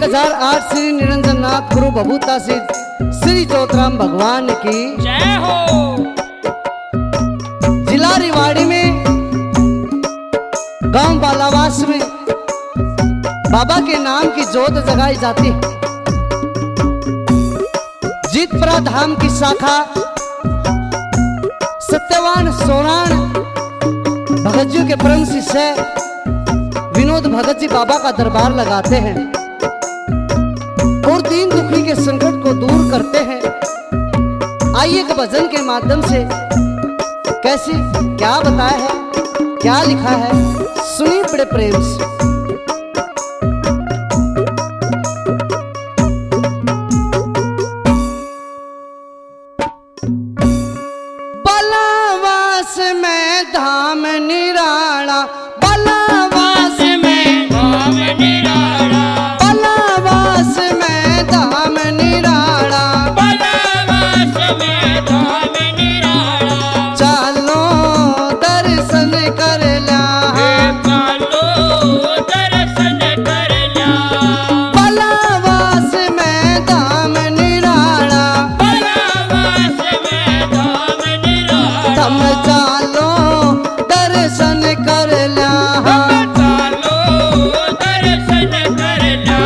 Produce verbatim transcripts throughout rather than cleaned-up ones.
हजार आठ श्री निरंजन नाथ गुरु बभूता सिद्ध श्री ज्योतिराम भगवान की जय हो। जिला रिवाड़ी में गांव बालावास में बाबा के नाम की जोत जगाई जाती है। जीतपुरा धाम की शाखा सत्यवान सोनान भगत जी के परम शिष्य विनोद भगत जी बाबा का दरबार लगाते हैं और दीन दुखी के संकट को दूर करते हैं। आइए एक भजन के माध्यम से कैसे क्या बताया है, क्या लिखा है, सुनिए बड़े प्रेम से। बलावास में धाम निराला, बलावास में धाम निराला, बलावास में धाम निराला, बलावास में धाम निराला। चलो दर्शन कर ला, चलो दर्शन कर ला। बलावास में धाम निराला, बलावास में धाम निराला। तम चलो दर्शन कर ला। चलो दर्शन कर ला।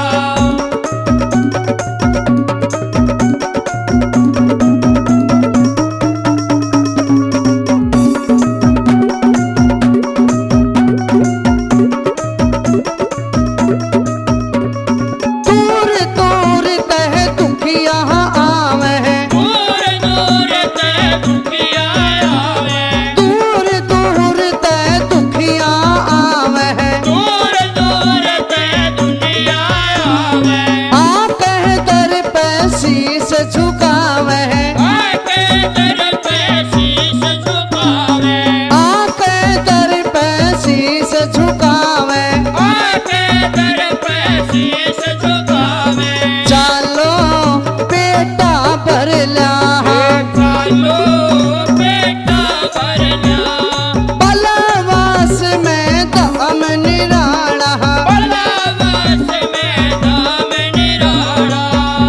दूर दूर तह दुखिया आवे हैं, दूर दूर ते दुखिया आवे, दूर दूर तह दुखिया आवे हैं। दूर दूर ते दुनिया आवे। आ कह दर पे शीश झुकावे हैं, आके दर पे शीश झुकावे, आ कह दर पे शीश झुकावे। आके दर पे शीश झुकावे। चलो बेटा भर ला, चलो बेटा भर ला। बलावास में धाम निराला, बलावास में धाम निराला।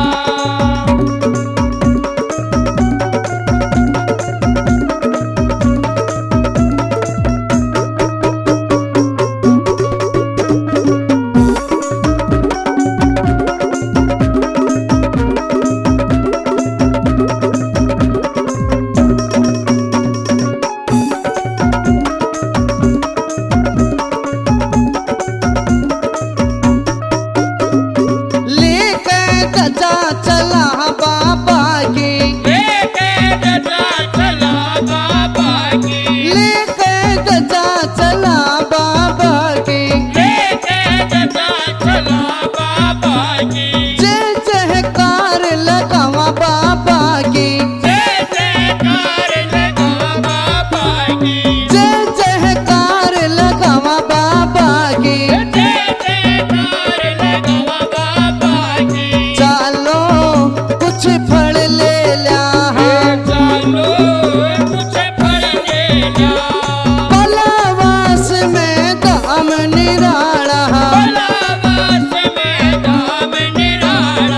लेके गजा चला बाबा की, लेके गजा चला बाबा की, लेके गजा चला बाबा की। लेके गजा चला बाबा की। जय जयकार लगावा बाबा की, जय जयकार लगा बाबा की। जय जयकार लगावा बाबा की। जय जयकार लगा बाबा की। चलो कुछ फल ले ला, चलो कुछ फल ले ला। बलावास में धाम निराला, बलावास में धाम निराला।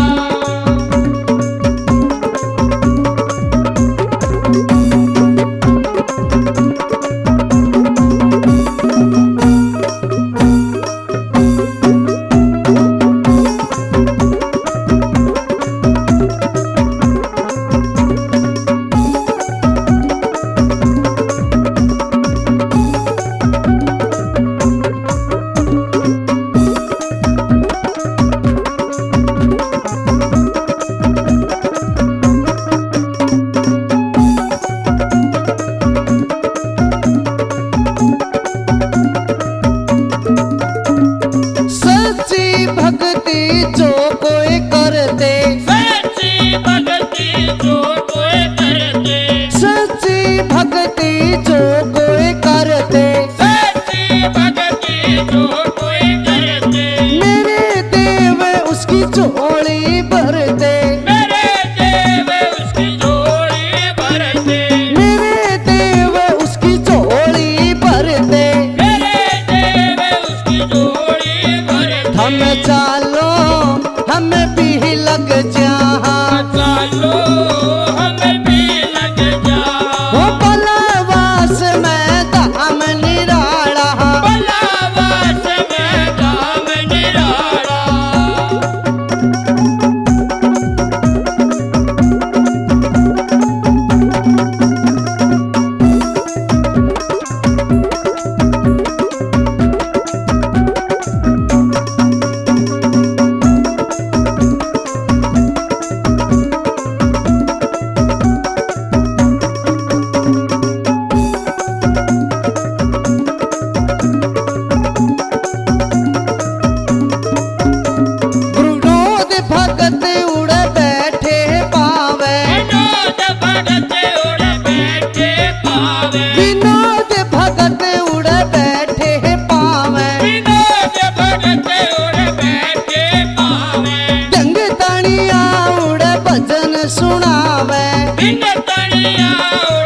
सच्ची भक्ति जो कोई करते, सच्ची भक्ति जो कोई करते, सच्ची भक्ति जो कोई करते। सच्ची भक्ति जो कोई करते। मेरे देव उसकी झोली भरते, मेरे देव उसकी झोली भरते। मेरे देव उसकी झोली भरते। मेरे देव उसकी झोली भरते। हम चालो तनिया